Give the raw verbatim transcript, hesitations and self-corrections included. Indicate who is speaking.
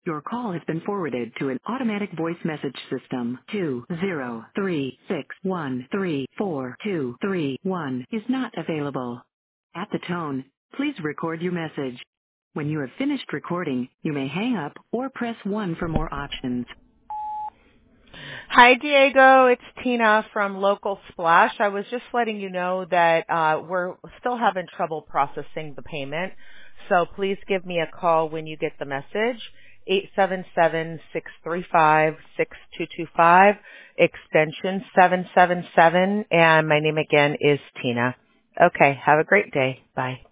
Speaker 1: Your call has been forwarded to an automatic voice message system. two zero three six one three four two three one is not available. At the tone, please record your message. When you have finished recording, you may hang up or press one for more options.
Speaker 2: Hi, Diego. It's Tina from Local Splash. I was just letting you know that uh, we're still having trouble processing the payment, so please give me a call when you get the message. eight seven seven, six three five, six two two five, extension seven seven seven, and my name again is Tina. Okay, have a great day. Bye.